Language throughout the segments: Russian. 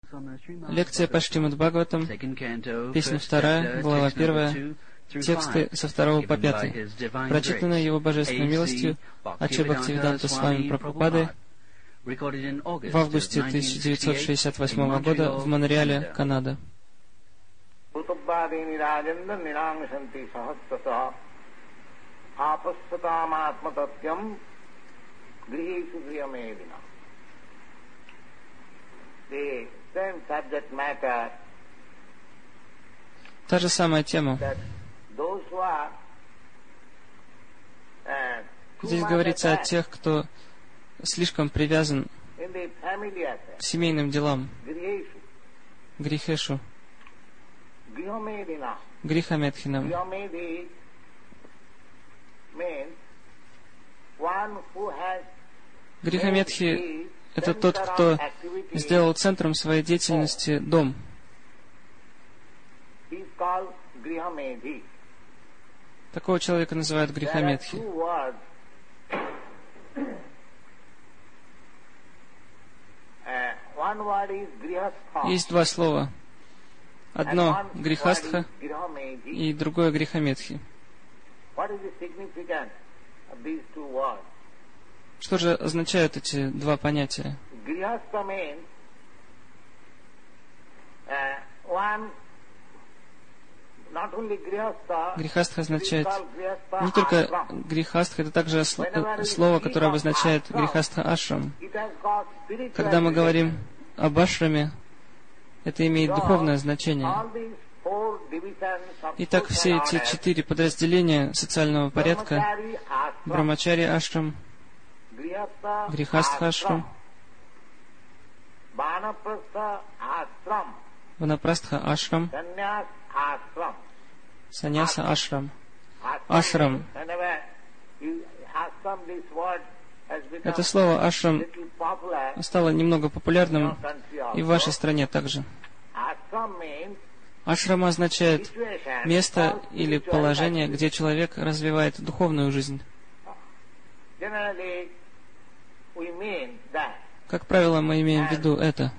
Лекция по Шримад Бхагаватам, песня 2, глава 1, тексты со 2 по 5, прочитанная Его Божественной милостью Аче Бхактивиданта Свами Прабхупады в августе 1968 года в Монреале, Канада. Та же самая тема. Здесь говорится о тех, кто слишком привязан к семейным делам, грихешу, грихамедхинам. Грихамедхи — это тот, кто сделал центром своей деятельности дом. Такого человека называют грихамедхи. Есть два слова. Одно — грихастха, и другое — грихамедхи. Что же означают эти два понятия? Грихастха означает не только грихастха, это также слово, которое обозначает грихастха ашрам. Когда мы говорим об ашраме, это имеет духовное значение. Итак, все эти 4 подразделения социального порядка — Брамачари ашрам, Грихастха ашрам, Ванапрастха ашрам, Саньяса ашрам. Ашрам. Это слово ашрам стало немного популярным и в вашей стране также. Ашрам означает место или положение, где человек развивает духовную жизнь. Как правило, мы имеем в виду это.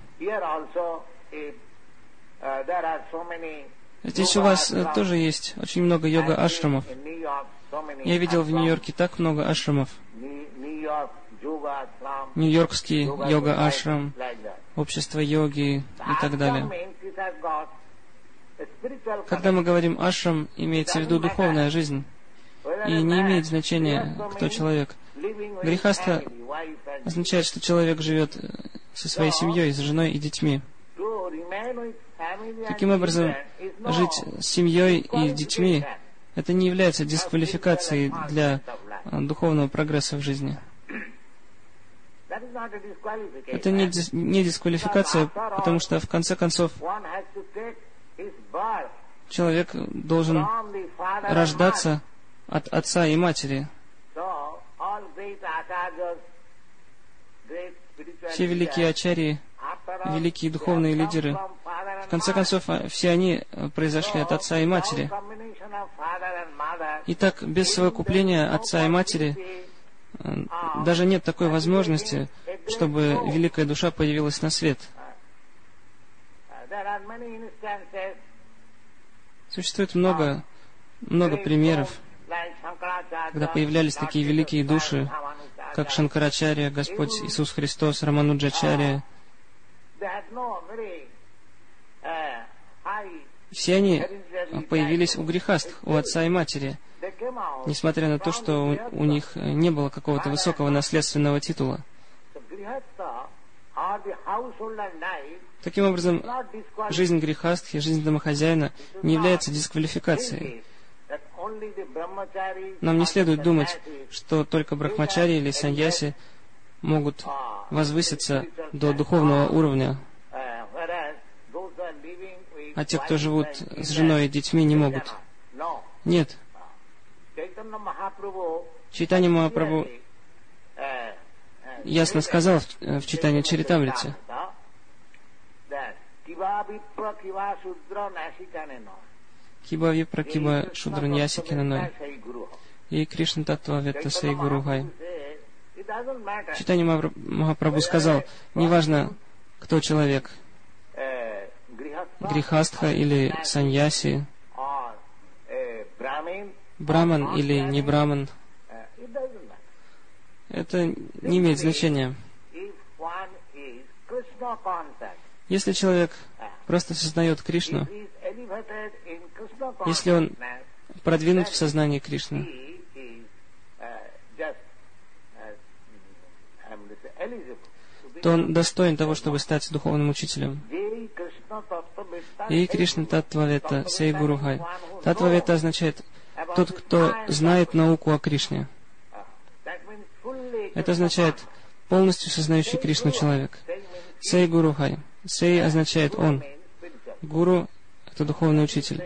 Здесь у вас тоже есть очень много йога-ашрамов. Я видел в Нью-Йорке так много ашрамов. Нью-Йоркский йога-ашрам, общество йоги и так далее. Когда мы говорим ашрам, имеется в виду духовная жизнь. И не имеет значения, кто человек. Грихастха означает, что человек живет со своей семьей, с женой и детьми. Таким образом, жить с семьей и детьми — это не является дисквалификацией для духовного прогресса в жизни. Это не дисквалификация, потому что, в конце концов, человек должен рождаться от отца и матери. Все великие ачарьи, великие духовные лидеры, в конце концов, все они произошли от отца и матери. Итак, без совокупления отца и матери даже нет такой возможности, чтобы великая душа появилась на свет. Существует много примеров, когда появлялись такие великие души, как Шанкарачарья, Господь Иисус Христос, Рамануджачарья. Все они появились у грихастх, у отца и матери, несмотря на то, что у них не было какого-то высокого наследственного титула. Таким образом, жизнь грихастхи, жизнь домохозяина не является дисквалификацией. Нам не следует думать, что только брахмачари или саньяси могут возвыситься до духовного уровня, а те, кто живут с женой и детьми, не могут. Нет. Чайтанья Махапрабху ясно сказал в Чайтанья Чаритамрите: Киба випра киба шудра ньясикинаной и Кришна Таттва Ветта Сей Гуругай. Чайтанья Махапрабху сказал: неважно, кто человек, грихастха или саньяси, браман или не браман, это не имеет значения. Если человек просто сознает Кришну, если он продвинут в сознании Кришны, то он достоин того, чтобы стать духовным учителем. И Кришна Татвавета Сей Гурухай. Татвавета означает тот, кто знает науку о Кришне. Это означает полностью сознающий Кришну человек. Сей Гурухай. Сей означает он. Гуру — это духовный учитель.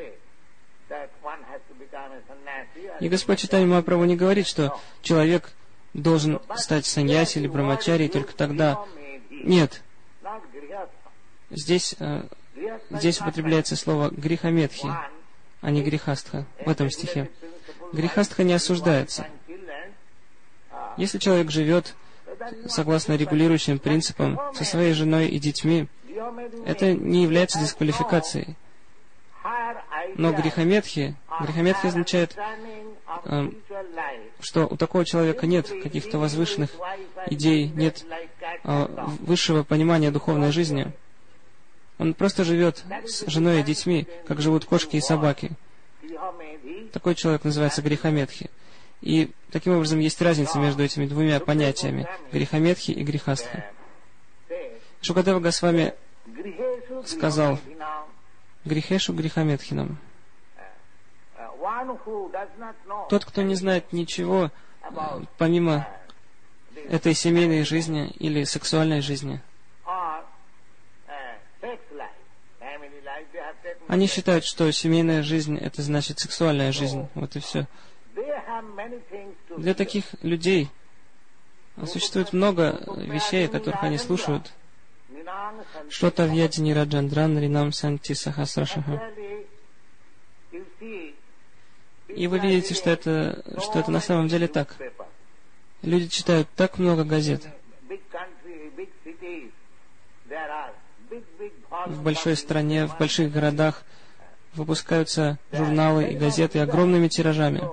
И Господь Чайтанья Махапрабху не говорит, что человек должен стать саньяси или брамачари только тогда. Нет. Здесь употребляется слово грихаметхи, а не грихастха в этом стихе. Грихастха не осуждается. Если человек живет согласно регулирующим принципам со своей женой и детьми, это не является дисквалификацией. Но грихаметхи означает, что у такого человека нет каких-то возвышенных идей, нет высшего понимания духовной жизни. Он просто живет с женой и детьми, как живут кошки и собаки. Такой человек называется грихаметхи. И таким образом есть разница между этими двумя понятиями — грихаметхи и грихастха. Шукадева Госвами сказал: грихешу грихаметхинам. Тот, кто не знает ничего помимо этой семейной жизни или сексуальной жизни, они считают, что семейная жизнь — это значит сексуальная жизнь. Вот и все. Для таких людей существует много вещей, о которых они слушают. Что-то в яди Нираджандран Ринам Санти Сахасрашаха. И вы видите, что это на самом деле так. Люди читают так много газет. В большой стране, в больших городах выпускаются журналы и газеты огромными тиражами.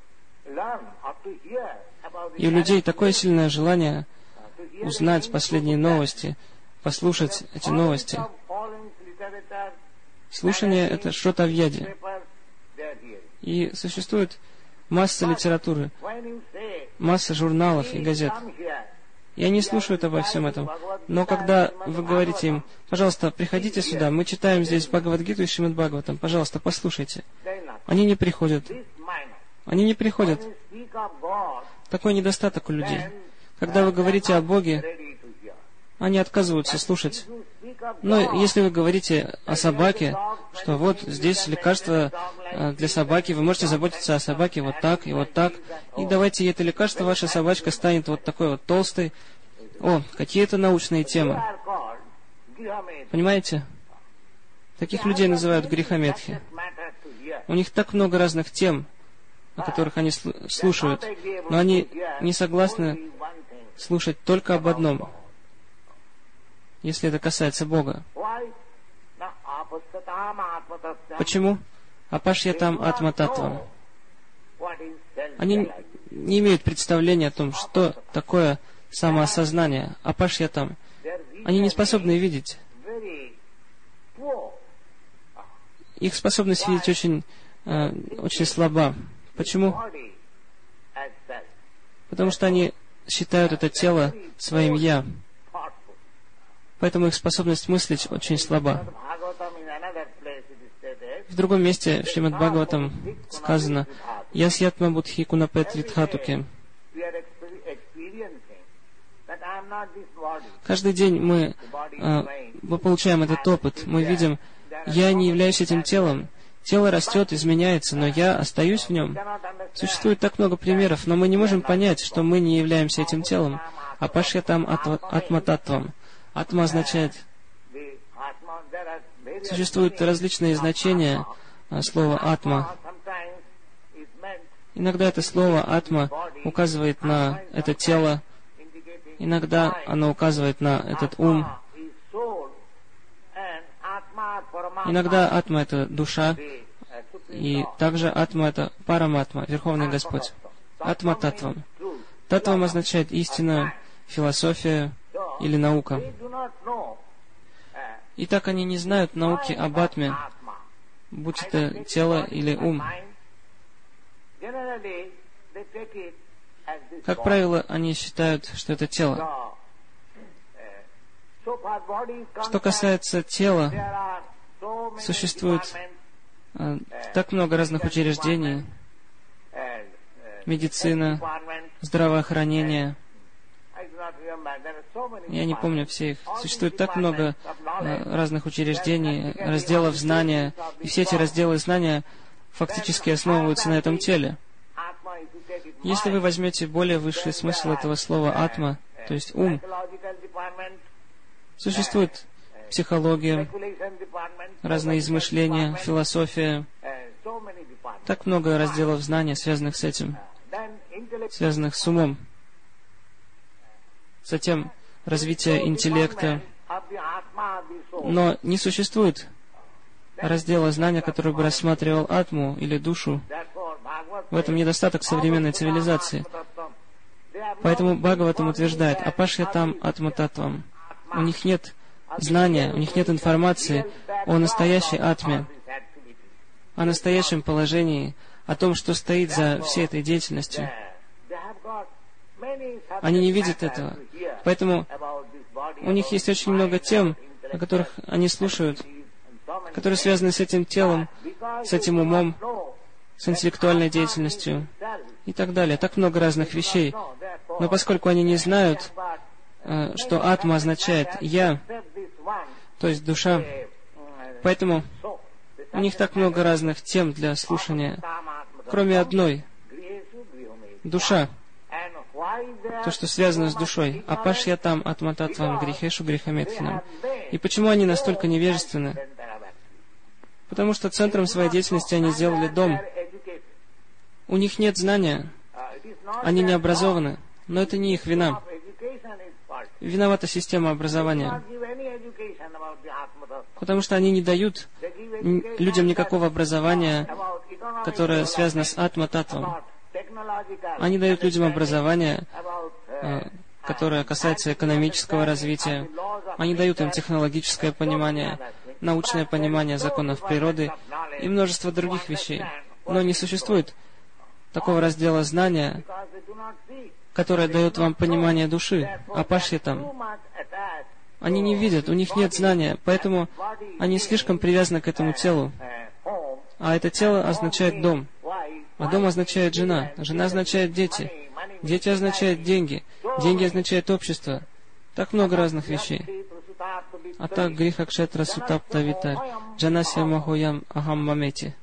И у людей такое сильное желание узнать последние новости, послушать эти новости. Слушание — это что-то в яде. И существует масса литературы, масса журналов и газет. И они слушают обо всем этом. Но когда вы говорите им: пожалуйста, приходите сюда, мы читаем здесь Бхагавад-гиту и Шримад Бхагаватам, пожалуйста, послушайте. Они не приходят. Они не приходят. Такой недостаток у людей. Когда вы говорите о Боге, они отказываются слушать. Но если вы говорите о собаке, что вот здесь лекарство для собаки, вы можете заботиться о собаке вот так, и давайте ей это лекарство, ваша собачка станет вот такой вот толстой. О, какие это научные темы. Понимаете? Таких людей называют грихаметхи. У них так много разных тем, о которых они слушают, но они не согласны слушать только об одном, если это касается Бога. Почему? Апашьятам атма-татвам. Они не имеют представления о том, что такое самоосознание. Апашьятам. Они не способны видеть. Их способность видеть очень слаба. Почему? Потому что они считают это тело своим «я». Поэтому их способность мыслить очень слаба. В другом месте в Шримад Бхагаватам сказано: «Ясьятма будхи кунапет ритхатуке». Каждый день мы получаем этот опыт. Мы видим: я не являюсь этим телом. Тело растет, изменяется, но я остаюсь в нем. Существует так много примеров, но мы не можем понять, что мы не являемся этим телом. Апашьятам атма-татвам. Атма означает... Существуют различные значения слова «атма». Иногда это слово «атма» указывает на это тело, иногда оно указывает на этот ум. Иногда атма — это душа, и также атма — это параматма, Верховный Господь. Атма татвам. Татвам означает истина, философия или наука. И так они не знают науки об атме, будь это тело или ум. Как правило, они считают, что это тело. Что касается тела, существует так много разных учреждений: медицина, здравоохранение. Я не помню все их. Существует так много разных учреждений, разделов знания, и все эти разделы знания фактически основываются на этом теле. Если вы возьмете более высший смысл этого слова «атма», то есть ум, существует психология, разные измышления, философия. Так много разделов знания, связанных с этим, связанных с умом. Затем развитие интеллекта. Но не существует раздела знания, который бы рассматривал атму или душу. В этом недостаток современной цивилизации. Поэтому Бхагаватам утверждает: «Апашьятам атмататвам». У них нет знания, у них нет информации о настоящей атме, о настоящем положении, о том, что стоит за всей этой деятельностью. Они не видят этого. Поэтому у них есть очень много тем, о которых они слушают, которые связаны с этим телом, с этим умом, с интеллектуальной деятельностью и так далее. Так много разных вещей. Но поскольку они не знают, что атма означает «я», то есть душа, поэтому у них так много разных тем для слушания, кроме одной — душа. То, что связано с душой. Апашьятам атмататвам грихешу грихаметхинам. И почему они настолько невежественны? Потому что центром своей деятельности они сделали дом. У них нет знания. Они не образованы. Но это не их вина. Виновата система образования. Потому что они не дают людям никакого образования, которое связано с атма-татвом. Они дают людям образование, которое касается экономического развития. Они дают им технологическое понимание, научное понимание законов природы и множество других вещей. Но не существует такого раздела знания, которое дает вам понимание души, апашьятам. Они не видят, у них нет знания, поэтому они слишком привязаны к этому телу. А это тело означает дом. А дом означает жена. Жена означает дети. Дети означают деньги. Деньги означают общество. Так много разных вещей. А так гриха кшетра сутапта витарь. Джанасья махоям ахам мамети.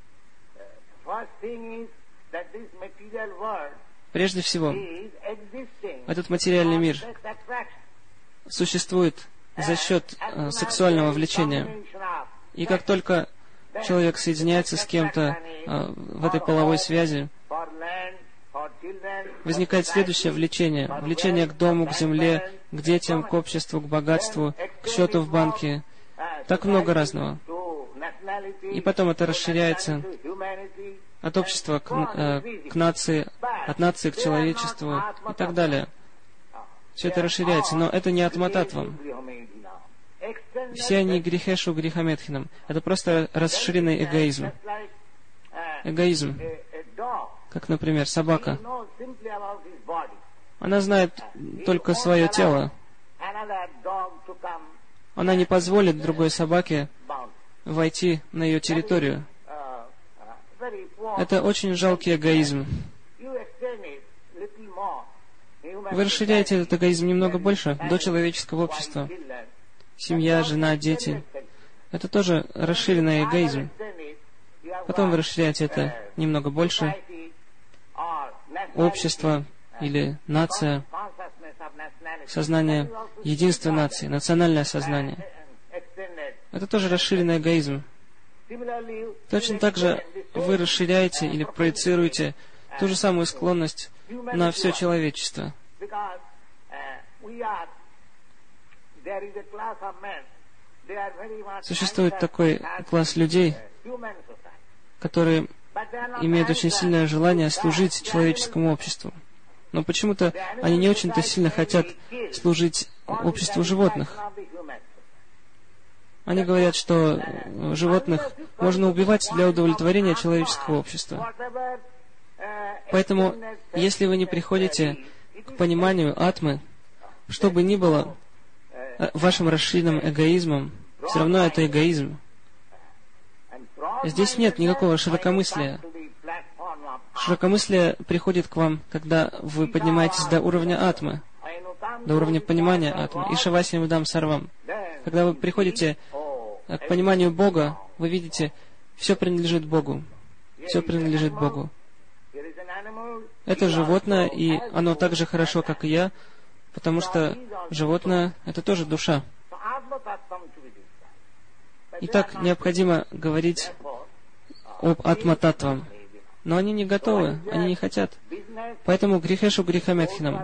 Прежде всего, этот материальный мир существует за счет сексуального влечения. И как только человек соединяется с кем-то в этой половой связи, возникает следующее влечение. Влечение к дому, к земле, к детям, к обществу, к богатству, к счету в банке. Так много разного. И потом это расширяется от общества к нации, от нации к человечеству и так далее. Все это расширяется, но это не атмататвам. Все они грихешу грихаметхинам. Это просто расширенный эгоизм. Эгоизм. Как, например, собака. Она знает только свое тело. Она не позволит другой собаке войти на ее территорию. Это очень жалкий эгоизм. Вы расширяете этот эгоизм немного больше до человеческого общества. Семья, жена, дети. Это тоже расширенный эгоизм. Потом вы расширяете это немного больше. Общество или нация, сознание единства нации, национальное сознание. Это тоже расширенный эгоизм. Точно так же вы расширяете или проецируете ту же самую склонность на все человечество. Существует такой класс людей, которые имеют очень сильное желание служить человеческому обществу. Но почему-то они не очень-то сильно хотят служить обществу животных. Они говорят, что животных можно убивать для удовлетворения человеческого общества. Поэтому, если вы не приходите к пониманию атмы, что бы ни было вашим расширенным эгоизмом, все равно это эгоизм. Здесь нет никакого широкомыслия. Широкомыслие приходит к вам, когда вы поднимаетесь до уровня атмы, до уровня понимания атмы. Ишавасим Видам Сарвам. Когда вы приходите к пониманию Бога, вы видите, все принадлежит Богу. Все принадлежит Богу. Это животное, и оно так же хорошо, как и я, потому что животное — это тоже душа. Итак, необходимо говорить об атма-татвам. Но они не готовы, они не хотят. Поэтому грехешу грехаметхинам.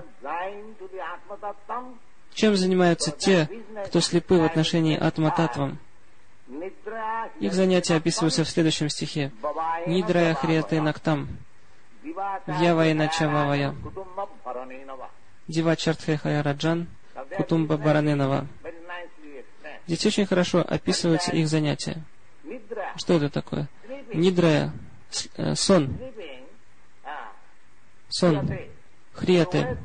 Чем занимаются те, кто слепы в отношении атма-татвам? Их занятия описываются в следующем стихе. Нидрая хрияте нактам, вьявайна чававая, дива чартхехая раджан, кутумба бараненова. Здесь очень хорошо описываются их занятия. Что это такое? Нидрая, сон. Сон. Хрияте.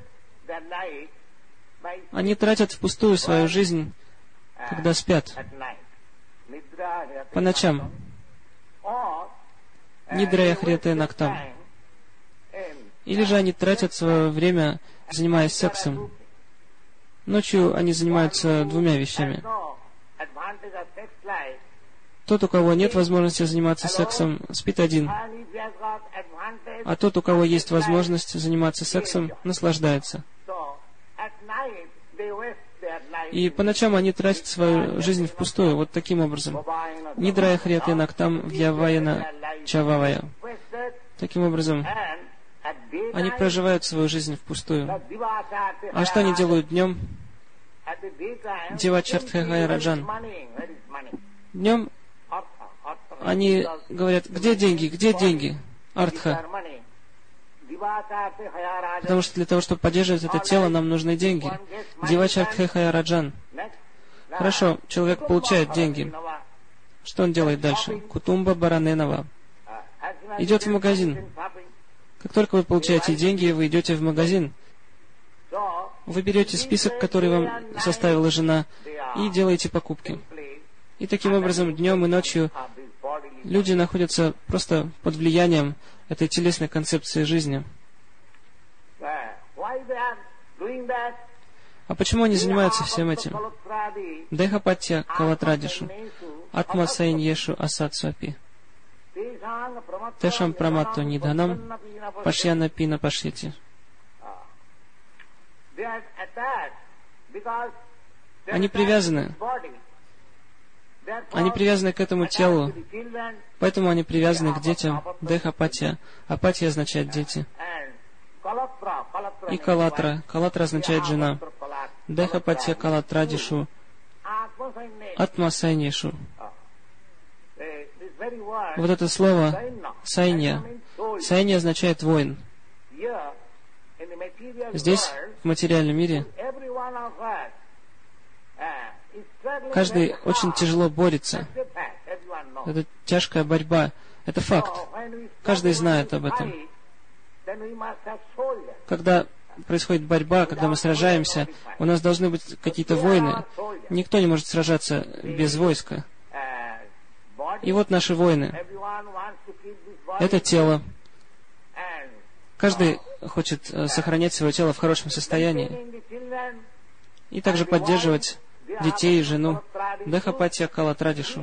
Они тратят впустую свою жизнь, когда спят. По ночам. Нидрая хрияте нактам. Или же они тратят свое время, занимаясь сексом. Ночью они занимаются двумя вещами. Тот, у кого нет возможности заниматься сексом, спит один. А тот, у кого есть возможность заниматься сексом, наслаждается. И по ночам они тратят свою жизнь впустую, вот таким образом. Нидрая хрияте нактам вьявайна чававая. Таким образом, они проживают свою жизнь впустую. А что они делают днем? Дива чартхехая раджан. Днем они говорят, где деньги, где деньги? Артха. Потому что для того, чтобы поддерживать это тело, нам нужны деньги. Дива чартхехая раджан. Хорошо, человек получает деньги. Что он делает дальше? Кутумба бараненова. Идет в магазин. Как только вы получаете деньги, вы идете в магазин. Вы берете список, который вам составила жена, и делаете покупки. И таким образом днем и ночью люди находятся просто под влиянием этой телесной концепции жизни. А почему они занимаются всем этим? Дехапатья калатрадишу, атма сайньешу асатсвапи, тешам праматто нидханам, пашьяна пина пашьяти. Они привязаны. Они привязаны к этому телу, поэтому они привязаны к детям. Дехапатья. Апатия означает дети. И калатра. Калатра означает жена. Дехапатья калатрадишу. Атма сайньешу. Вот это слово сайнья. Сайнья означает воин. Здесь, в материальном мире, каждый очень тяжело борется. Это тяжкая борьба. Это факт. Каждый знает об этом. Когда происходит борьба, когда мы сражаемся, у нас должны быть какие-то воины. Никто не может сражаться без войска. И вот наши воины. Это тело. Каждый хочет сохранять свое тело в хорошем состоянии. И также поддерживать детей и жену. Дехапатья калатрадишу.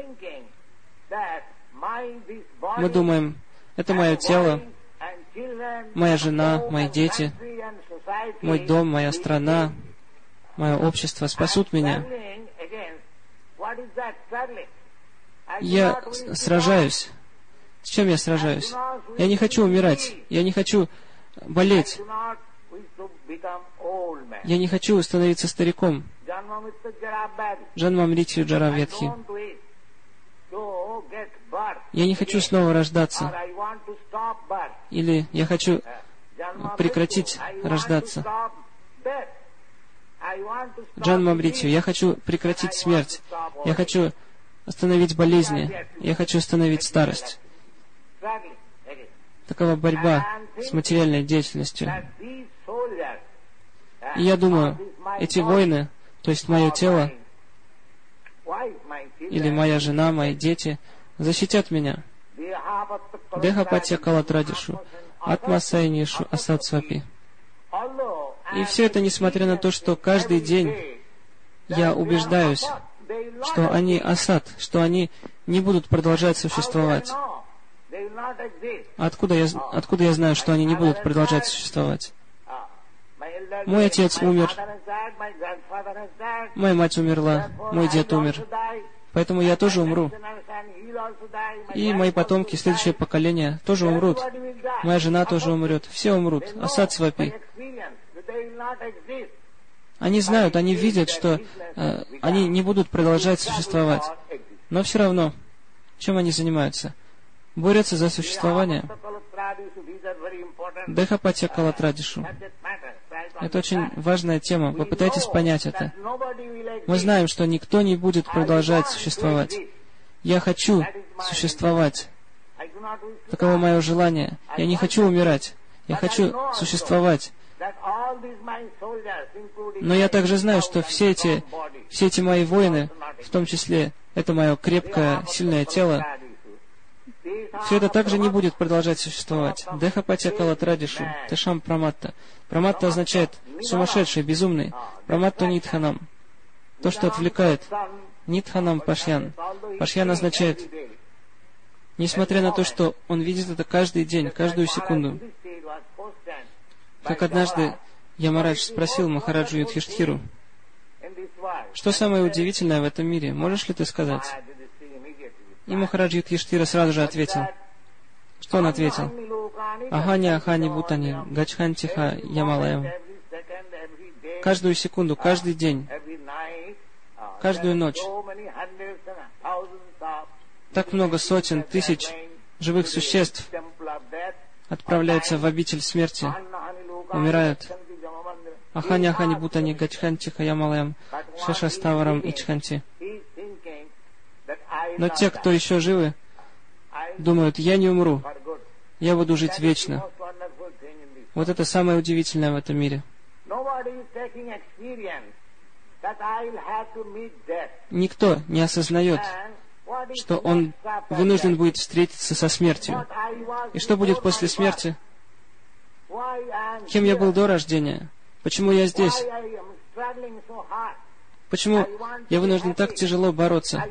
Мы думаем, это мое тело, моя жена, мои дети, мой дом, моя страна, мое общество спасут меня. Я сражаюсь. С чем я сражаюсь? Я не хочу умирать. Я не хочу болеть. Я не хочу становиться стариком. Джанма Мритью Джара Вьядхи. Я не хочу снова рождаться. Или я хочу прекратить рождаться. Джанма Мритью. Я хочу прекратить смерть. Я хочу остановить болезни. Я хочу остановить старость. Такова борьба с материальной деятельностью. И я думаю, эти воины, то есть мое тело, или моя жена, мои дети, защитят меня. Деха Патья Калатрадишу, Атма Сайнишу Асад Свапи. И все это несмотря на то, что каждый день я убеждаюсь, что они асад, что они не будут продолжать существовать. Откуда я знаю, что они не будут продолжать существовать? Мой отец умер, моя мать умерла, мой дед умер. Поэтому я тоже умру. И мои потомки, следующее поколение, тоже умрут. Моя жена тоже умрет. Все умрут. Асад Свапи. Они знают, они видят, что они не будут продолжать существовать. Но все равно, чем они занимаются? Борются за существование. Деха Патья Калатрадишу. Это очень важная тема. Попытайтесь понять это. Мы знаем, что никто не будет продолжать существовать. Я хочу существовать. Таково мое желание. Я не хочу умирать. Я хочу существовать. Но я также знаю, что все эти мои воины, в том числе это мое крепкое, сильное тело, все это также не будет продолжать существовать. Деха Патья Калатрадишу, Тешам Праматта. Праматта означает сумасшедший, безумный. Праматту Нитханам. То, что отвлекает. Нитханам Пашьян. Пашьян означает, несмотря на то, что он видит это каждый день, каждую секунду. Как однажды Ямарадж спросил Махараджу Юдхиштхиру, что самое удивительное в этом мире, можешь ли ты сказать? И Махарадж Юдхиштхира сразу же ответил. Что он ответил? Ахани Ахани Бутани, Гачхантиха Ямалаям. Каждую секунду, каждый день, каждую ночь. Так много сотен, тысяч живых существ отправляются в обитель смерти, умирают. Ахани Ахани Бутани, Гачхантиха Ямалаям, Шешаставарам Ичханти. Но те, кто еще живы, думают, я не умру, я буду жить вечно. Вот это самое удивительное в этом мире. Никто не осознает, что он вынужден будет встретиться со смертью. И что будет после смерти? Кем я был до рождения? Почему я здесь? Почему я вынужден так тяжело бороться?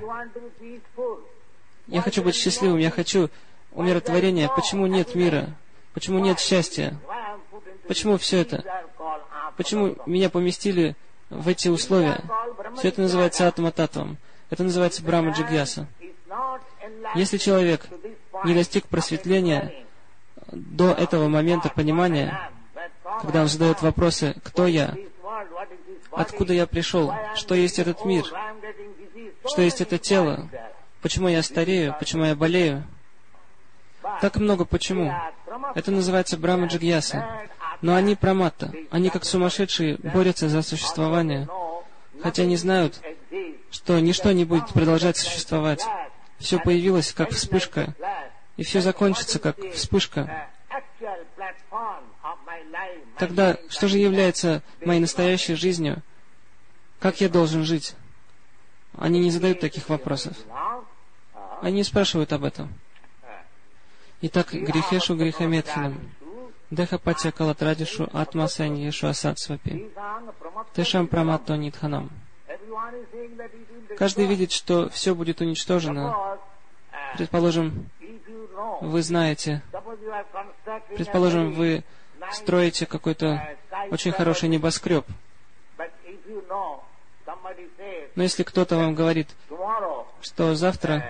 Я хочу быть счастливым, я хочу умиротворения. Почему нет мира? Почему нет счастья? Почему все это? Почему меня поместили в эти условия? Все это называется атма-татвам. Это называется брахма-джигьяса. Если человек не достиг просветления до этого момента понимания, когда он задает вопросы, кто я, откуда я пришел, что есть этот мир, что есть это тело, почему я старею, почему я болею, так много почему. Это называется брахма-джигьяса. Но они праматта, они как сумасшедшие борются за существование, хотя не знают, что ничто не будет продолжать существовать. Все появилось как вспышка, и все закончится как вспышка. Тогда что же является моей настоящей жизнью? Как я должен жить? Они не задают таких вопросов. Они не спрашивают об этом. Итак, грехешу грехаметхинам. Деха Патья Калатрадишу Атма Сайниешу Асад Свапи. Тешам Праматто Нитханам. Каждый видит, что все будет уничтожено. Предположим, вы знаете, предположим, вы строите какой-то очень хороший небоскреб. Но если кто-то вам говорит, что завтра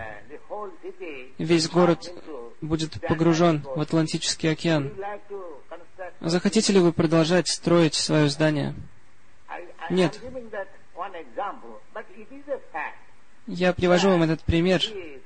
весь город будет погружен в Атлантический океан, Захотите ли вы продолжать строить свое здание? Нет. Я привожу вам этот пример.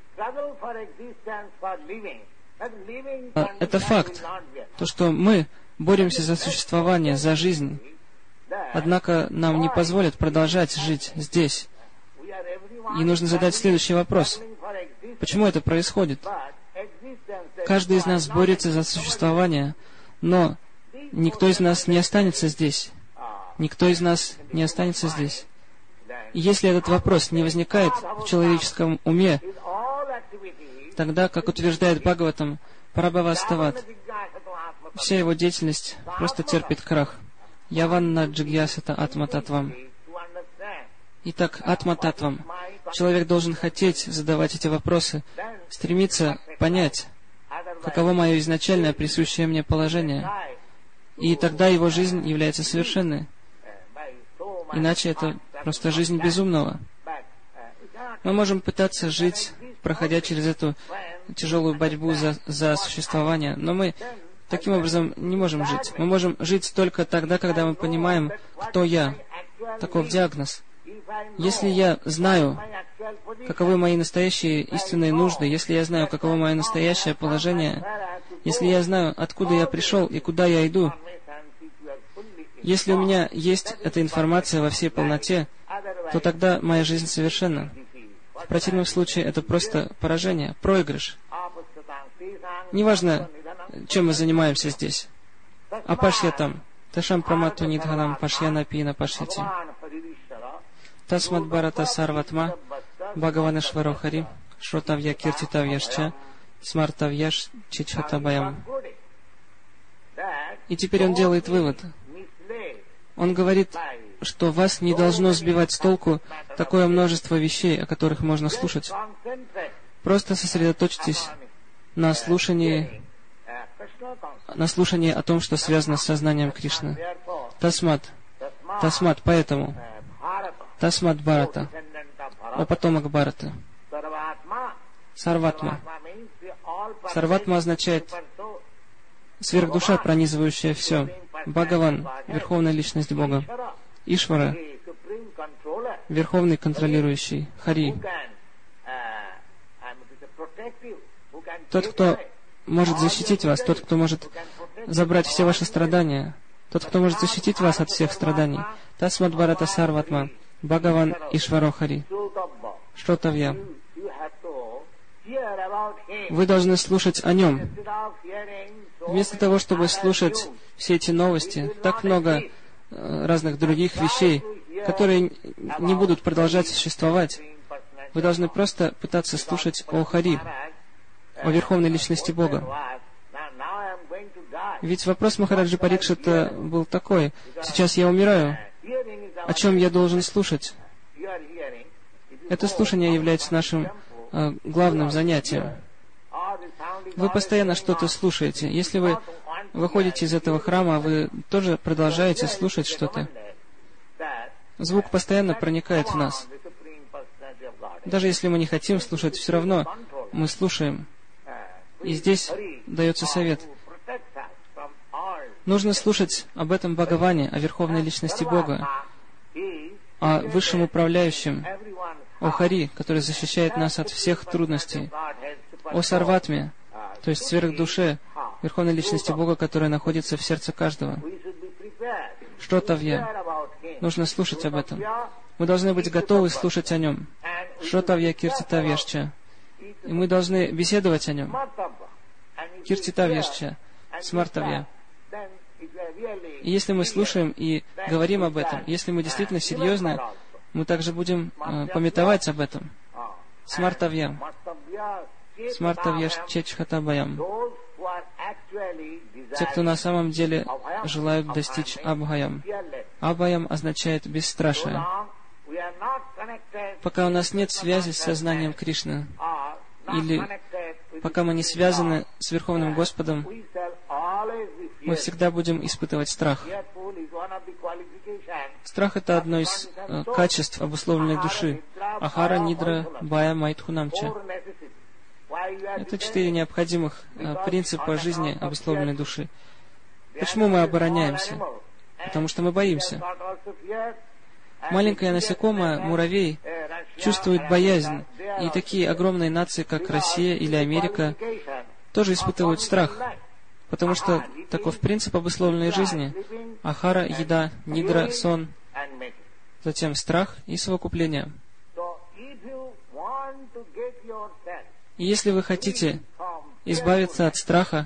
Это факт. То, что мы боремся за существование, за жизнь. Однако нам не позволят продолжать жить здесь. И нужно задать следующий вопрос. Почему это происходит? Каждый из нас борется за существование, но никто из нас не останется здесь. Никто из нас не останется здесь. И если этот вопрос не возникает в человеческом уме, тогда, как утверждает Бхагаватам, Парабхавастават, вся его деятельность просто терпит крах. Яванна джигьясата атма-татвам. Итак, атма-татвам. Человек должен хотеть задавать эти вопросы, стремиться понять, каково мое изначальное присущее мне положение. И тогда его жизнь является совершенной. Иначе это просто жизнь безумного. Мы можем пытаться жить, проходя через эту тяжелую борьбу за существование, но мы таким образом не можем жить. Мы можем жить только тогда, когда мы понимаем, кто я. Таков диагноз. Если я знаю, каковы мои настоящие истинные нужды, если я знаю, каково мое настоящее положение, если я знаю, откуда я пришел и куда я иду, если у меня есть эта информация во всей полноте, то тогда моя жизнь совершенна. В противном случае это просто поражение, проигрыш. Неважно, чем мы занимаемся здесь. Апашьятам, ташам прамату нидханам пашьяна пина пашьяти. Тасмат барата сарватма, Бхагаванешваро хари, шротавья киртитавьяшча, смартавьяш чичхатабаям. И теперь он делает вывод. Он говорит, что вас не должно сбивать с толку такое множество вещей, о которых можно слушать. Просто сосредоточьтесь на слушании о том, что связано с сознанием Кришны. Тасмат, поэтому. Тасмат Барата, о потомок Бараты. Сарватма. Сарватма означает сверхдуша, пронизывающая все. Бхагаван, верховная личность Бога. Ишвара, верховный контролирующий. Хари, тот, кто может защитить вас, тот, кто может забрать все ваши страдания, тот, кто может защитить вас от всех страданий. Тасмат Барата Сарватма, Бхагаван Ишваро Хари. Шротавья. Вы должны слушать о Нем. Вместо того, чтобы слушать все эти новости, так много разных других вещей, которые не будут продолжать существовать, вы должны просто пытаться слушать о Хари, о Верховной Личности Бога. Ведь вопрос Махараджи Парикшита был такой: сейчас я умираю, о чем я должен слушать? Это слушание является нашим главным занятием. Вы постоянно что-то слушаете. Если вы выходите из этого храма, вы тоже продолжаете слушать что-то. Звук постоянно проникает в нас. Даже если мы не хотим слушать, все равно мы слушаем. И здесь дается совет. Нужно слушать об этом Бхагаване, о Верховной Личности Бога, о Высшем Управляющем, о Хари, который защищает нас от всех трудностей, о Сарватме, то есть сверхдуше, Верховной Личности Бога, которая находится в сердце каждого. Шротавья. Нужно слушать об этом. Мы должны быть готовы слушать о Нем. Шротавья киртитавьяшча. И мы должны беседовать о Нем. Киртитавьяшча. Смартавья. И если мы слушаем и говорим об этом, если мы действительно серьезны, мы также будем памятовать об этом. Смартавьям. Смартавьяш чечхатабаям. Те, кто на самом деле желают достичь Абхаям. Абхаям означает бесстрашие. Пока у нас нет связи с сознанием Кришны, или пока мы не связаны с Верховным Господом, мы всегда будем испытывать страх. Страх — это одно из качеств обусловленной души. Ахара, Нидра, Бая, Майтхунамча. Это 4 необходимых принципа жизни обусловленной души. Почему мы обороняемся? Потому что мы боимся. Маленькое насекомое, муравей, чувствует боязнь, и такие огромные нации, как Россия или Америка, тоже испытывают страх, потому что таков принцип обусловленной жизни: ахара, еда, нидра, сон, затем страх и совокупление. И если вы хотите избавиться от страха,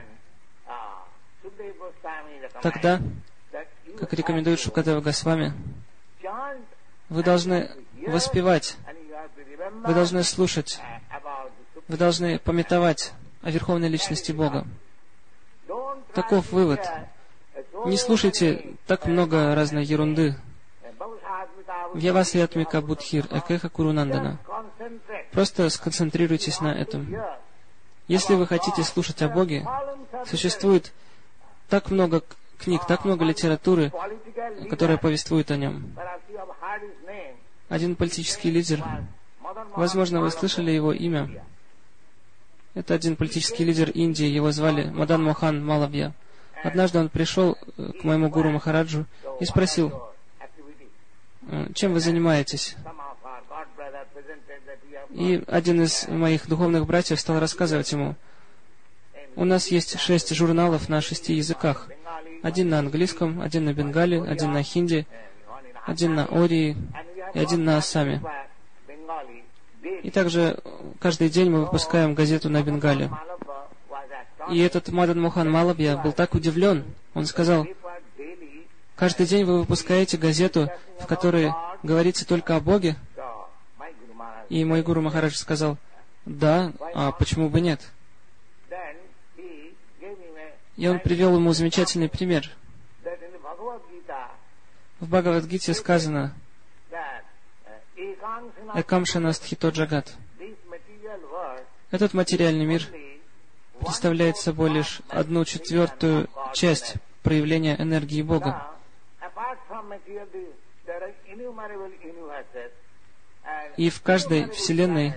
тогда, как рекомендует Шукадева Госвами, вы должны воспевать, вы должны слушать, вы должны памятовать о Верховной Личности Бога. Таков вывод. Не слушайте так много разной ерунды. Вьявасаятмика Будхир Экеха Курунандана. Просто сконцентрируйтесь на этом. Если вы хотите слушать о Боге, существует так много книг, так много литературы, которая повествует о Нем. Один политический лидер, возможно, вы слышали его имя. Это один политический лидер Индии, его звали Мадан Мохан Малавья. Однажды он пришел к моему гуру Махараджу и спросил: чем вы занимаетесь? И один из моих духовных братьев стал рассказывать ему: у нас есть 6 журналов на 6 языках. Один на английском, один на бенгале, один на хинди, один на ории и один на ассаме. И также каждый день мы выпускаем газету на бенгале. И этот Мадан Мохан Малавья был так удивлен. Он сказал: каждый день вы выпускаете газету, в которой говорится только о Боге? И мой гуру Махарадж сказал: да, а почему бы нет? И он привел ему замечательный пример. В Бхагавад-гите сказано: «Экамшана стхито джагат». Этот материальный мир представляет собой лишь 1/4 часть проявления энергии Бога. И в каждой вселенной,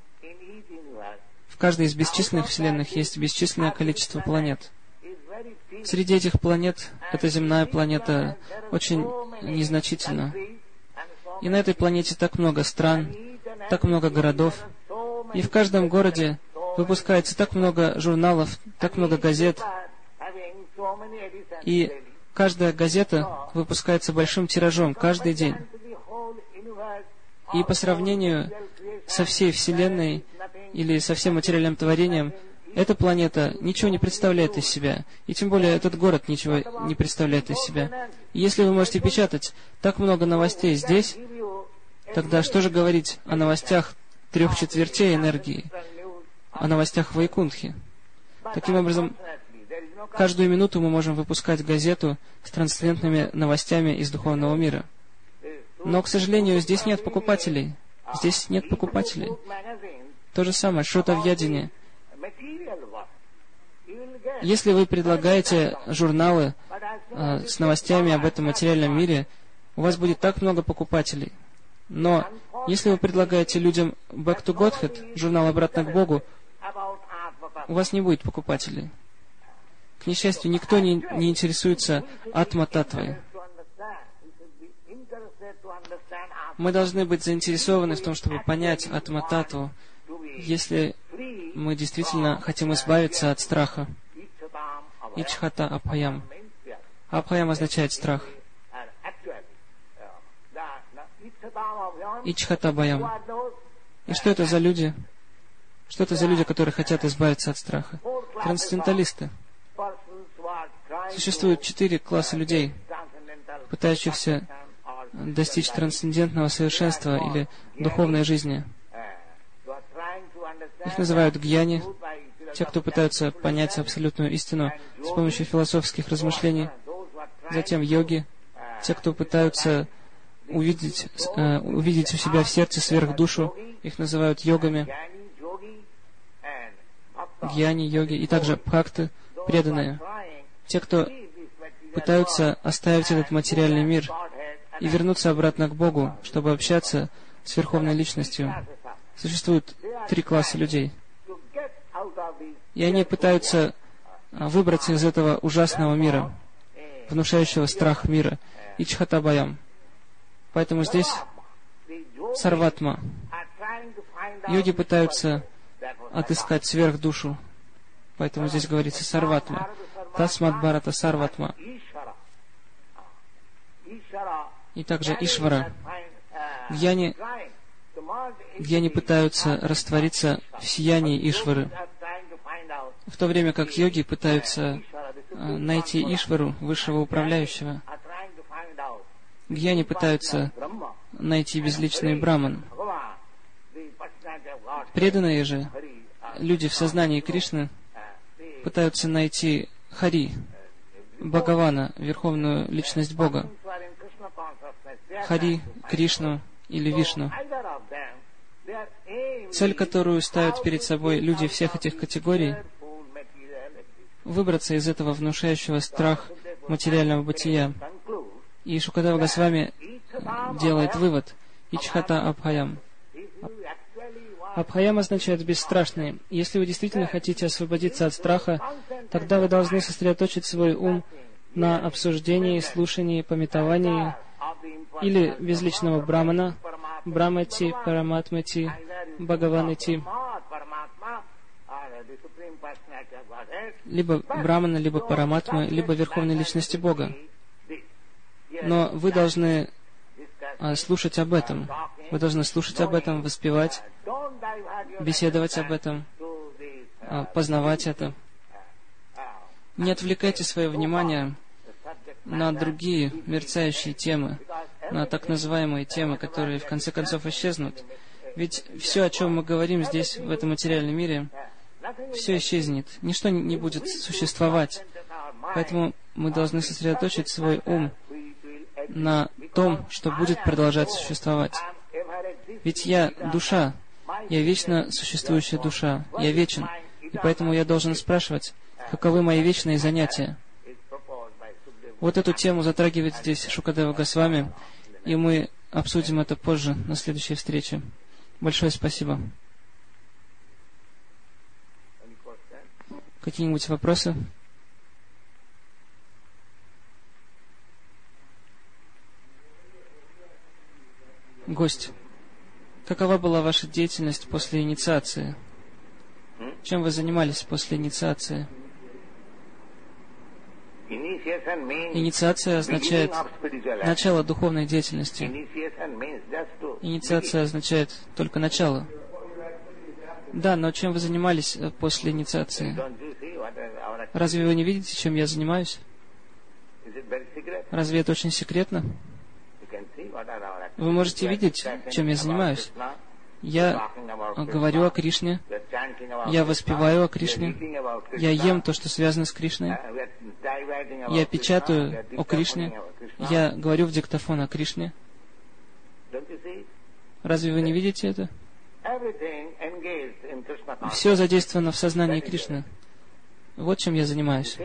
в каждой из бесчисленных вселенных есть бесчисленное количество планет. Среди этих планет эта земная планета очень незначительна. И на этой планете так много стран, так много городов. И в каждом городе выпускается так много журналов, так много газет. И каждая газета выпускается большим тиражом каждый день. И по сравнению со всей Вселенной или со всем материальным творением, эта планета ничего не представляет из себя. И тем более этот город ничего не представляет из себя. И если вы можете печатать так много новостей здесь, тогда что же говорить о новостях 3/4 энергии, о новостях Вайкунтхи? Таким образом, каждую минуту мы можем выпускать газету с трансцендентными новостями из духовного мира. Но, к сожалению, здесь нет покупателей. Здесь нет покупателей. То же самое, что-то в ядине. Если вы предлагаете журналы с новостями об этом материальном мире, у вас будет так много покупателей. Но если вы предлагаете людям Back to Godhead, журнал «Обратно к Богу», у вас не будет покупателей. К несчастью, никто не интересуется атма-татвой. Мы должны быть заинтересованы в том, чтобы понять атма-татву, если мы действительно хотим избавиться от страха. Ичхата Абхаям. Абхаям означает страх. Ичхата Абхаям. И что это за люди? Что это за люди, которые хотят избавиться от страха? Трансценденталисты. Существует 4 класса людей, пытающихся достичь трансцендентного совершенства или духовной жизни. Их называют гьяни, те, кто пытаются понять абсолютную истину с помощью философских размышлений. Затем йоги, те, кто пытаются увидеть у себя в сердце сверхдушу, их называют йогами. Гьяни, йоги, и также бхакты, преданные. Те, кто пытаются оставить этот материальный мир и вернуться обратно к Богу, чтобы общаться с Верховной Личностью. Существует 3 класса людей. И они пытаются выбраться из этого ужасного мира, внушающего страх мира, ичхата-баям. Поэтому здесь сарватма. Йоги пытаются отыскать сверхдушу. Поэтому здесь говорится сарватма. Тасмат Бхарата сарватма. И также Ишвара. Гьяни пытаются раствориться в сиянии Ишвары, в то время как йоги пытаются найти Ишвару, высшего управляющего. Гьяни пытаются найти безличный Браман. Преданные же, люди в сознании Кришны, пытаются найти Хари, Бхагавана, Верховную Личность Бога. Хари, Кришну или Вишну. Цель, которую ставят перед собой люди всех этих категорий, выбраться из этого внушающего страх материального бытия. И Шукадева Госвами делает вывод: Ичхата Абхаям. Абхаям означает бесстрашный. Если вы действительно хотите освободиться от страха, тогда вы должны сосредоточить свой ум на обсуждении, слушании, памятовании или безличного Брамана, Брамати, Параматмати, Бхагаванати, либо Брамана, либо Параматмы, либо Верховной Личности Бога. Но вы должны слушать об этом. Вы должны слушать об этом, воспевать, беседовать об этом, познавать это. Не отвлекайте свое внимание на другие мерцающие темы, на так называемые темы, которые в конце концов исчезнут. Ведь все, о чем мы говорим здесь, в этом материальном мире, все исчезнет. Ничто не будет существовать. Поэтому мы должны сосредоточить свой ум на том, что будет продолжать существовать. Ведь я душа, я вечно существующая душа, я вечен, и поэтому я должен спрашивать, каковы мои вечные занятия. Вот эту тему затрагивает здесь Шукадева Госвами, и мы обсудим это позже, на следующей встрече. Большое спасибо. Какие-нибудь вопросы? Гость, какова была ваша деятельность после инициации? Чем вы занимались после инициации? Инициация означает начало духовной деятельности. Инициация означает только начало. Да, но чем вы занимались после инициации? Разве вы не видите, чем я занимаюсь? Разве это очень секретно? Вы можете видеть, чем я занимаюсь. Я говорю о Кришне, я воспеваю о Кришне, я ем то, что связано с Кришной, я печатаю о Кришне, я говорю в диктофон о Кришне. Разве вы не видите это? Все задействовано в сознании Кришны. Вот чем я занимаюсь.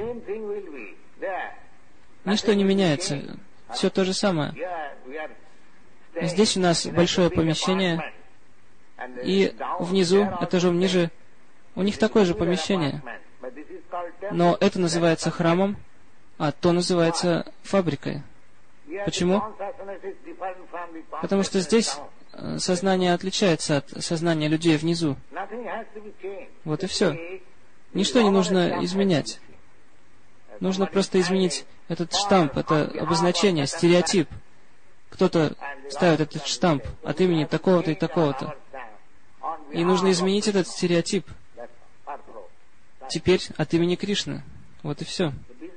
Ничто не меняется. Все то же самое. Здесь у нас большое помещение, и внизу, этажом ниже, у них такое же помещение. Но это называется храмом, а то называется фабрикой. Почему? Потому что здесь сознание отличается от сознания людей внизу. Вот и все. Ничто не нужно изменять. Нужно просто изменить этот штамп, это обозначение, стереотип. Кто-то ставит этот штамп от имени такого-то и такого-то. И нужно изменить этот стереотип. Теперь от имени Кришны. Вот и все.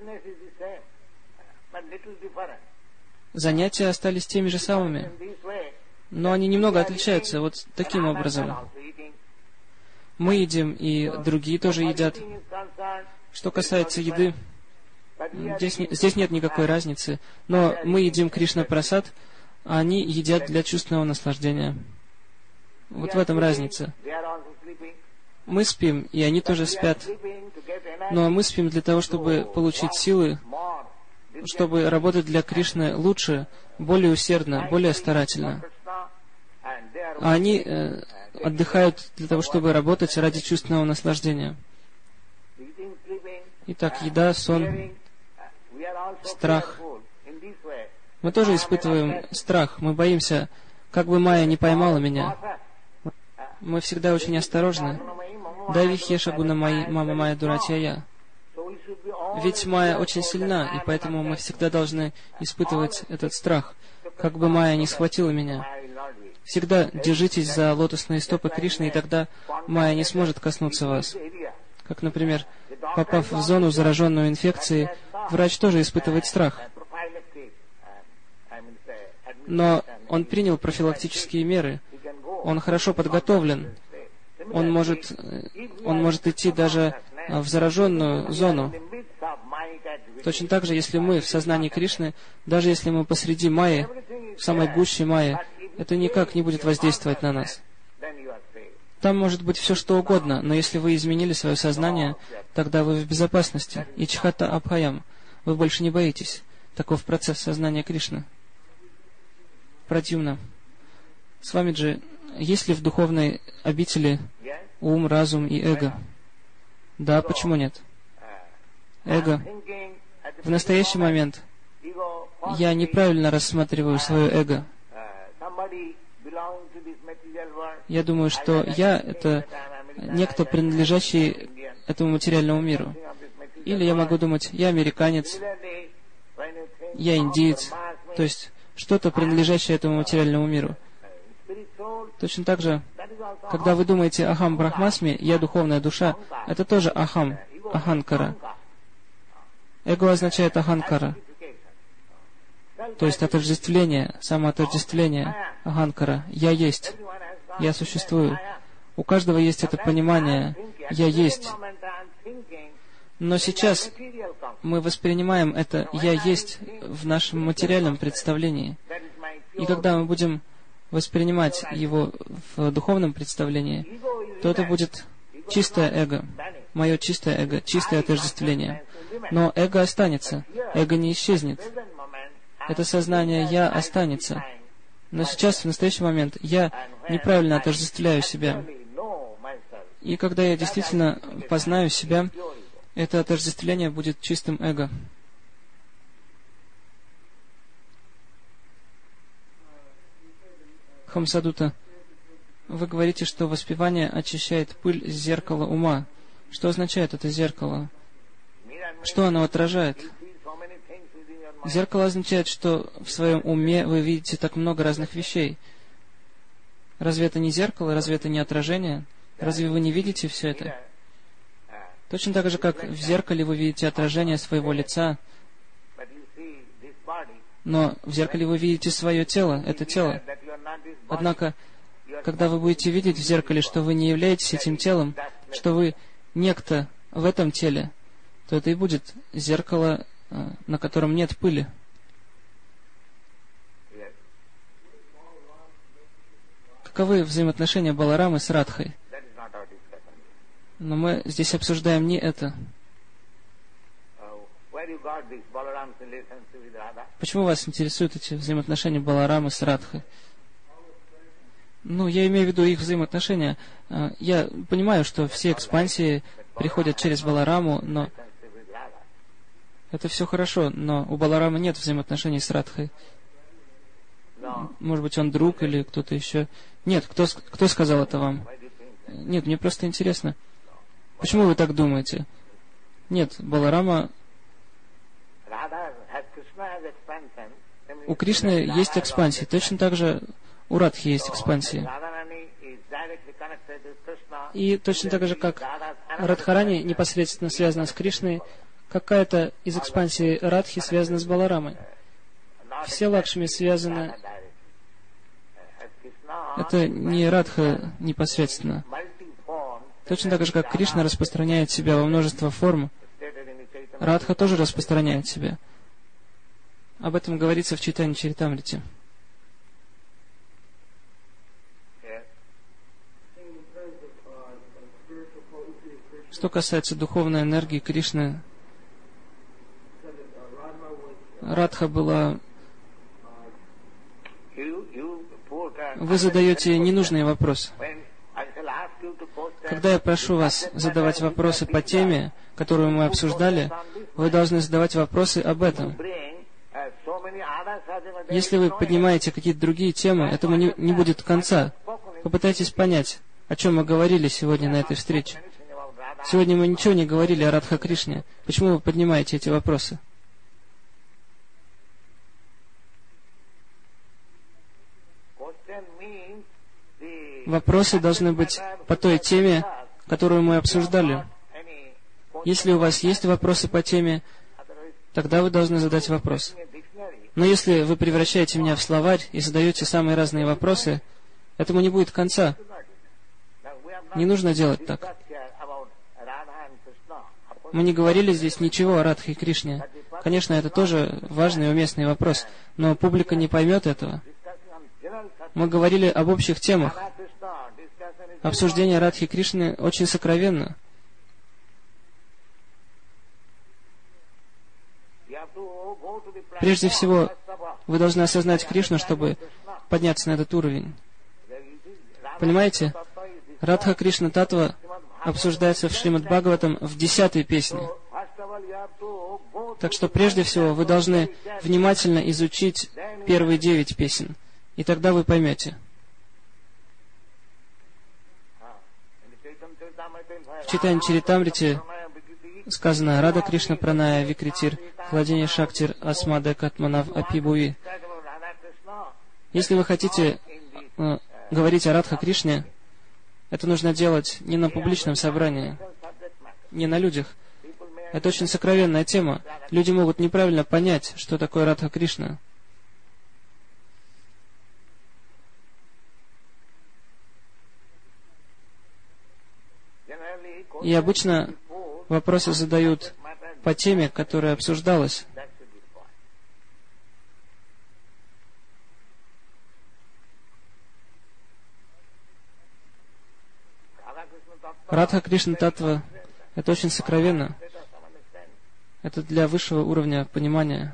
Занятия остались теми же самыми, но они немного отличаются вот таким образом. Мы едим, и другие тоже едят. Что касается еды, здесь нет никакой разницы, но мы едим Кришна-прасад, а они едят для чувственного наслаждения. Вот в этом разница. Мы спим, и они тоже спят. Но мы спим для того, чтобы получить силы, чтобы работать для Кришны лучше, более усердно, более старательно. А они отдыхают для того, чтобы работать ради чувственного наслаждения. Итак, еда, сон, страх. Мы тоже испытываем страх. Мы боимся, как бы Майя не поймала меня. Мы всегда очень осторожны. Дави хеша гуна мои, мама моя дуратья я. Ведь Майя очень сильна, и поэтому мы всегда должны испытывать этот страх, как бы Майя не схватила меня. Всегда держитесь за лотосные стопы Кришны, и тогда Майя не сможет коснуться вас. Как, например, попав в зону, зараженную инфекцией, врач тоже испытывает страх. Но он принял профилактические меры. Он хорошо подготовлен. Он может идти даже в зараженную зону. Точно так же, если мы в сознании Кришны, даже если мы посреди Майи, в самой гуще Майи, это никак не будет воздействовать на нас. Там может быть все что угодно, но если вы изменили свое сознание, тогда вы в безопасности. Ичхата Абхаям. Вы больше не боитесь. Таков процесс сознания Кришны. Прадьюмна. Свамиджи, есть ли в духовной обители ум, разум и эго? Да, почему нет? Эго. В настоящий момент я неправильно рассматриваю свое эго. Я думаю, что я — это некто, принадлежащий этому материальному миру. Или я могу думать, я американец, я индиец, то есть что-то, принадлежащее этому материальному миру. Точно так же, когда вы думаете «Ахам Брахмасми», «Я духовная душа», это тоже «Ахам», «Аханкара». Эго означает «Аханкара», то есть отождествление, самоотождествление, «Аханкара». «Я есть», «Я существую». У каждого есть это понимание «Я есть». Но сейчас мы воспринимаем это «Я есть» в нашем материальном представлении. И когда мы будем воспринимать его в духовном представлении, то это будет чистое эго, мое чистое эго, чистое отождествление. Но эго останется, эго не исчезнет. Это сознание «я» останется. Но сейчас, в настоящий момент, я неправильно отождествляю себя. И когда я действительно познаю себя, это отождествление будет чистым эго. Хамсадута, вы говорите, что воспевание очищает пыль с зеркала ума. Что означает это зеркало? Что оно отражает? Зеркало означает, что в своем уме вы видите так много разных вещей. Разве это не зеркало? Разве это не отражение? Разве вы не видите все это? Точно так же, как в зеркале вы видите отражение своего лица, но в зеркале вы видите свое тело, это тело. Однако, когда вы будете видеть в зеркале, что вы не являетесь этим телом, что вы некто в этом теле, то это и будет зеркало, на котором нет пыли. Каковы взаимоотношения Баларамы с Радхой? Но мы здесь обсуждаем не это. Почему вас интересуют эти взаимоотношения Баларамы с Радхой? Ну, я имею в виду их взаимоотношения. Я понимаю, что все экспансии приходят через Балараму, но это все хорошо, но у Баларамы нет взаимоотношений с Радхой. Может быть, он друг или кто-то еще. Нет, кто сказал это вам? Нет, мне просто интересно. Почему вы так думаете? Нет, Баларама... У Кришны есть экспансии, точно так же у Радхи есть экспансии. И точно так же, как Радхарани непосредственно связана с Кришной, какая-то из экспансий Радхи связана с Баларамой. Все Лакшми связаны... Это не Радха непосредственно. Точно так же, как Кришна распространяет себя во множество форм, Радха тоже распространяет себя. Об этом говорится в Чайтанья Чаритамрите. Что касается духовной энергии Кришны, Радха была... Вы задаете ненужные вопросы. когда я прошу вас задавать вопросы по теме, которую мы обсуждали, вы должны задавать вопросы об этом. Если вы поднимаете какие-то другие темы, этому не будет конца. Попытайтесь понять, о чем мы говорили сегодня на этой встрече. Сегодня мы ничего не говорили о Радха Кришне. Почему вы поднимаете эти вопросы? Вопросы должны быть по той теме, которую мы обсуждали. Если у вас есть вопросы по теме, тогда вы должны задать вопрос. Но если вы превращаете меня в словарь и задаете самые разные вопросы, этому не будет конца. Не нужно делать так. Мы не говорили здесь ничего о Радхе и Кришне. Конечно, это тоже важный и уместный вопрос, но публика не поймет этого. Мы говорили об общих темах. Обсуждение Радхи и Кришны очень сокровенно. Прежде всего, вы должны осознать Кришну, чтобы подняться на этот уровень. Понимаете? Радха Кришна Татва обсуждается в Шримад Бхагаватам в 10-й песне. Так что прежде всего вы должны внимательно изучить первые 9 песен, и тогда вы поймете. В Чайтанья Чаритамрите сказано: Рада Кришна Праная Викритир, Хладение Шактир Асмада Катманав Апибуи. Если вы хотите говорить о Радха Кришне, это нужно делать не на публичном собрании, не на людях. Это очень сокровенная тема. Люди могут неправильно понять, что такое Радха Кришна. И обычно вопросы задают по теме, которая обсуждалась. Радха Кришна Татва — это очень сокровенно. Это для высшего уровня понимания.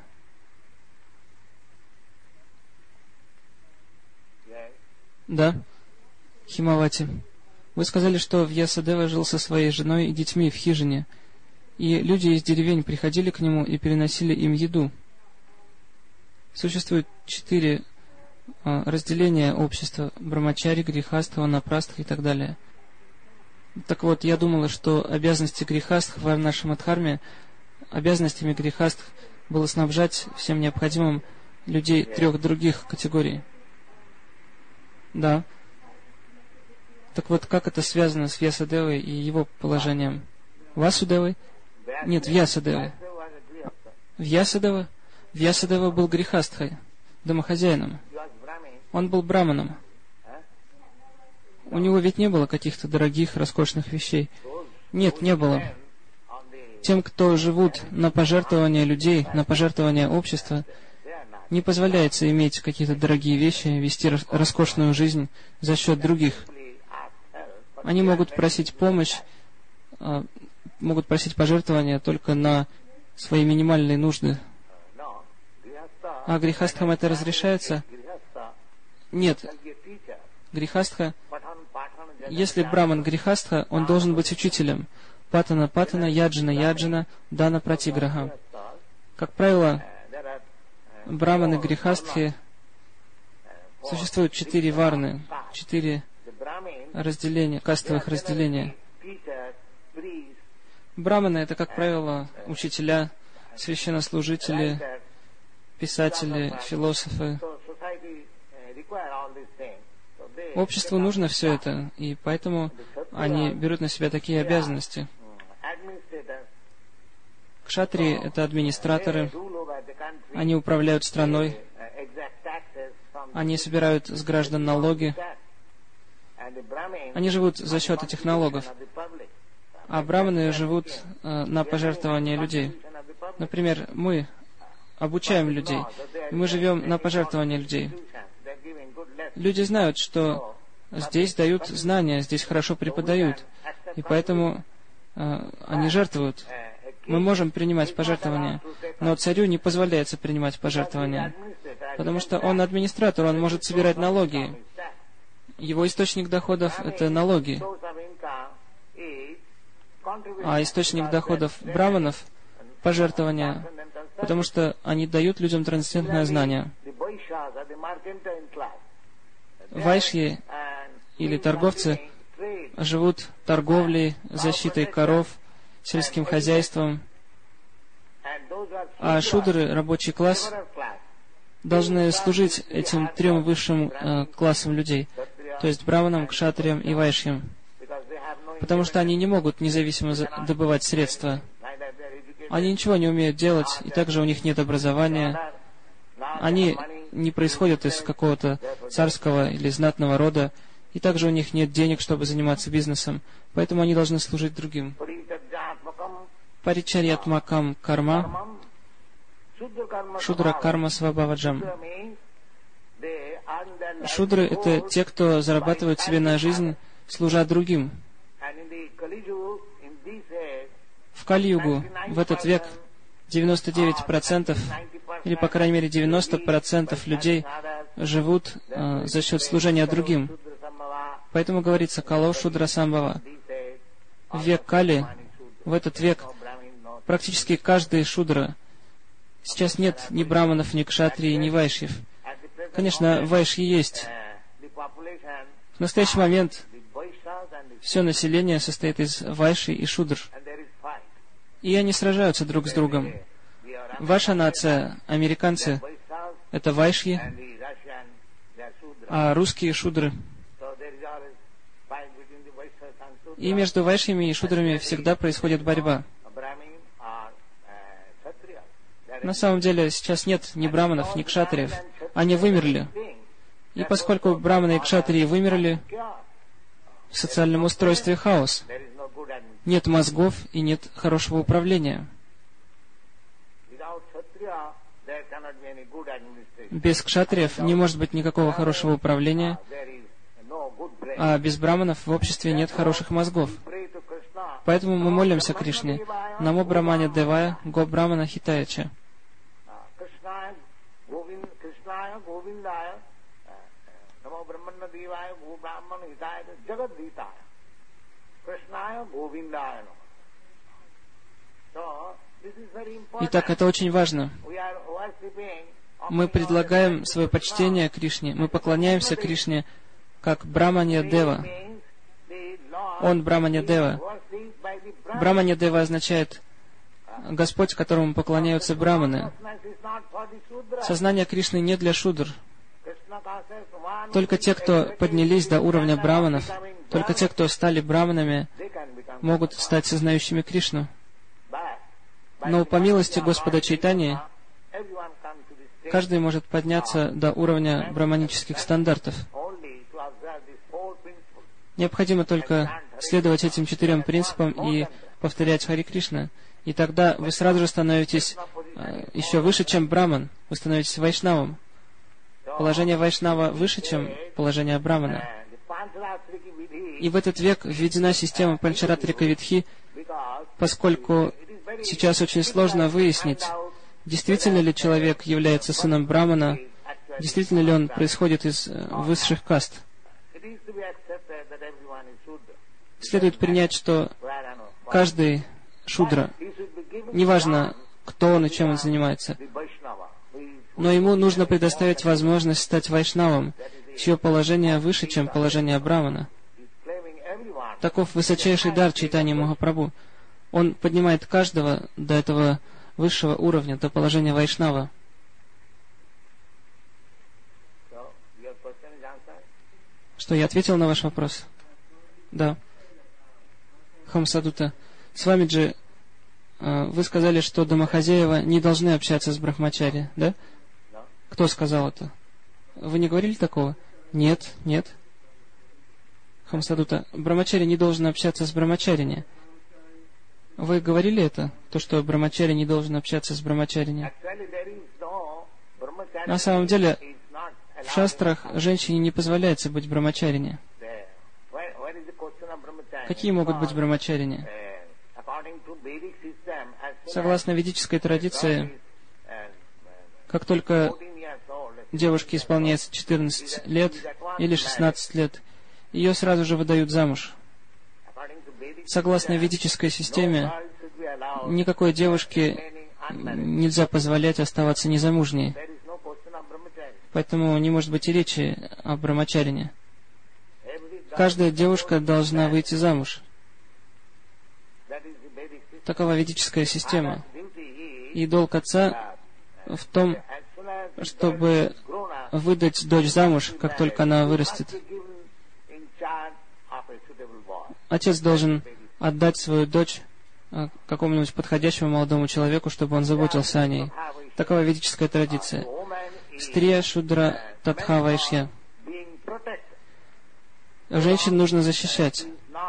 Да, Химавати. Вы сказали, что Вьясадева жил со своей женой и детьми в хижине, и люди из деревень приходили к нему и переносили им еду. Существует 4 разделения общества: Брамачари, Грихастха, Ванапрастха и так далее. Так вот, я думала, что обязанности Грихастх в Варнашрама Дхарме, обязанностями Грихастх было снабжать всем необходимым людей 3 других категорий. Да. Так вот, как это связано с Вьясадевой и его положением? Васудевой? Нет, Вьясадевой. Вьясадева? Вьясадева был Грихастхой, домохозяином. Он был браманом. У него ведь не было каких-то дорогих, роскошных вещей. Нет, не было. Тем, кто живут на пожертвования людей, на пожертвования общества, не позволяется иметь какие-то дорогие вещи, вести роскошную жизнь за счет других. Они могут просить помощь, могут просить пожертвования только на свои минимальные нужды. А Грихастхам это разрешается? Нет. Грихастха, если браман Грихастха, он должен быть учителем. Патана Патана, Яджана Яджана, Дана Пратиграха. Как правило, браманы Грихастхи, существует 4 варны, 4 разделения, кастовых разделения. Браманы — это, как правило, учителя, священнослужители, писатели, философы. Обществу нужно все это, и поэтому они берут на себя такие обязанности. Кшатрии — это администраторы, они управляют страной, они собирают с граждан налоги, они живут за счет этих налогов, а браманы живут на пожертвования людей. Например, мы обучаем людей, и мы живем на пожертвования людей. Люди знают, что здесь дают знания, здесь хорошо преподают, и поэтому они жертвуют. Мы можем принимать пожертвования, но царю не позволяется принимать пожертвования, потому что он администратор, он может собирать налоги. Его источник доходов — это налоги. А источник доходов браманов — пожертвования, потому что они дают людям трансцендентное знание. Вайшьи или торговцы живут торговлей, защитой коров, сельским хозяйством, а шудры, рабочий класс, должны служить этим трем высшим классам людей, то есть браманам, кшатриям и вайшьям, потому что они не могут независимо добывать средства. Они ничего не умеют делать, и также у них нет образования. Они не происходят из какого-то царского или знатного рода, и также у них нет денег, чтобы заниматься бизнесом, поэтому они должны служить другим. Паричарьятмакам карма, шудра карма свабхаваджам. Шудры — это те, кто зарабатывают себе на жизнь, служа другим. В Кали-югу, в этот век, 99%, или, по крайней мере, 90% людей живут за счет служения другим. Поэтому говорится «Кало шудра самбхава». В век Кали, в этот век, практически каждый шудра. Сейчас нет ни браманов, ни кшатрии, ни вайшьев. Конечно, вайшьи есть. В настоящий момент все население состоит из вайши и шудр. И они сражаются друг с другом. Ваша нация, американцы, это вайшьи, а русские шудры. И между вайшьями и шудрами всегда происходит борьба. На самом деле сейчас нет ни браманов, ни кшатриев. Они вымерли. И поскольку браманы и кшатрии вымерли, в социальном устройстве хаос. Нет мозгов и нет хорошего управления. Без кшатриев не может быть никакого хорошего управления, а без браманов в обществе нет хороших мозгов. Поэтому мы молимся Кришне. Намо Брамане Девая, Го Брамана Хитаяча. Итак, это очень важно. Мы предлагаем свое почтение Кришне, мы поклоняемся Кришне как Браманья Дева. Он Браманья Дева. Браманья Дева означает Господь, которому поклоняются браманы. Сознание Кришны не для шудр. Только те, кто поднялись до уровня браманов, только те, кто стали браманами, могут стать сознающими Кришну. Но по милости Господа Чайтаньи каждый может подняться до уровня браманических стандартов. Необходимо только следовать этим 4 принципам и повторять Хари Кришна. И тогда вы сразу же становитесь еще выше, чем браман. Вы становитесь вайшнавом. Положение вайшнава выше, чем положение брамана. И в этот век введена система Панчаратрика Видхи, поскольку сейчас очень сложно выяснить, действительно ли человек является сыном брамана, действительно ли он происходит из высших каст. Следует принять, что каждый шудра, неважно, кто он и чем он занимается, но ему нужно предоставить возможность стать вайшнавом, чье положение выше, чем положение брамана. Таков высочайший дар Чайтаньи Махапрабху. Он поднимает каждого до этого высшего уровня, до положения вайшнава. Что, я ответил на ваш вопрос? Да. Хамсадута. Свамиджи, вы сказали, что домохозяева не должны общаться с брахмачари, да? Кто сказал это? Вы не говорили такого? Нет, нет. Хамсадута. Брахмачари не должен общаться с брахмачарине. Вы говорили это? То, что брахмачари не должен общаться с брахмачарине? На самом деле, в шастрах женщине не позволяется быть брахмачарине. Какие могут быть брахмачарине? Согласно ведической традиции, как только девушке исполняется 14 лет или 16 лет, ее сразу же выдают замуж. Согласно ведической системе, никакой девушке нельзя позволять оставаться незамужней. Поэтому не может быть и речи о брамачарине. Каждая девушка должна выйти замуж. Такова ведическая система. И долг отца в том, чтобы выдать дочь замуж, как только она вырастет. Отец должен отдать свою дочь какому-нибудь подходящему молодому человеку, чтобы он заботился о ней. Такова ведическая традиция. Стрия Шудра Татха Вайшья. Женщин нужно защищать.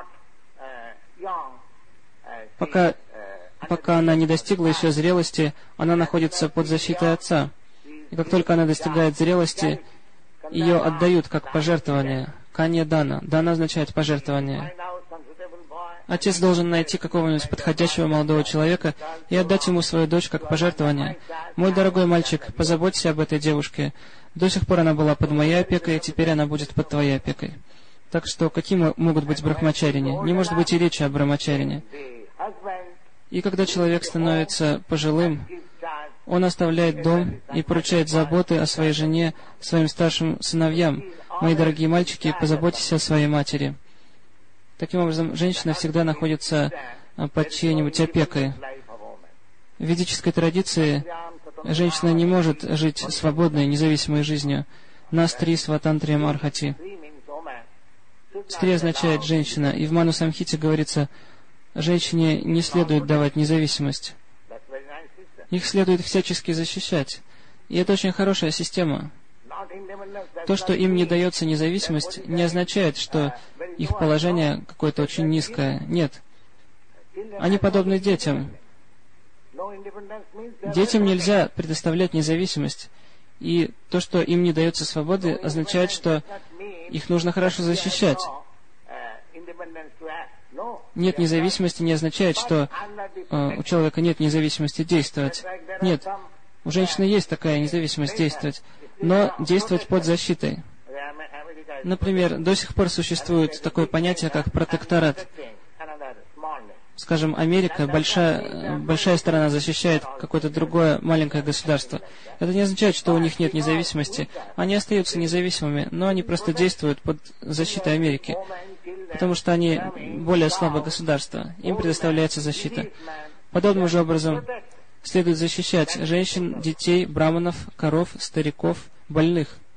Пока она не достигла еще зрелости, она находится под защитой отца. И как только она достигает зрелости, ее отдают как пожертвование. Канья дана. Дана означает пожертвование. Отец должен найти какого-нибудь подходящего молодого человека и отдать ему свою дочь как пожертвование. Мой дорогой мальчик, позаботься об этой девушке. До сих пор она была под моей опекой, и теперь она будет под твоей опекой. Так что какие могут быть брахмачарине? Не может быть и речи о брамачарине. И когда человек становится пожилым, он оставляет дом и поручает заботы о своей жене своим старшим сыновьям. Мои дорогие мальчики, позаботьтесь о своей матери. Таким образом, женщина всегда находится под чьей-нибудь опекой. В ведической традиции женщина не может жить свободной, независимой жизнью. Настри сватантриям архати. Стри означает женщина, и в Ману Самхите говорится, женщине не следует давать независимость. Их следует всячески защищать. И это очень хорошая система. То, что им не дается независимость, не означает, что их положение какое-то очень низкое. Нет. Они подобны детям. Детям нельзя предоставлять независимость. И то, что им не дается свободы, означает, что их нужно хорошо защищать. Нет независимости не означает, что у человека нет независимости действовать. Нет. У женщины есть такая независимость действовать, но действовать под защитой. Например, до сих пор существует такое понятие, как протекторат. Скажем, Америка, большая страна защищает какое-то другое маленькое государство. Это не означает, что у них нет независимости. Они остаются независимыми, но они просто действуют под защитой Америки, потому что они более слабое государство. Им предоставляется защита. Подобным же образом следует защищать женщин, детей, браманов, коров, стариков, больных.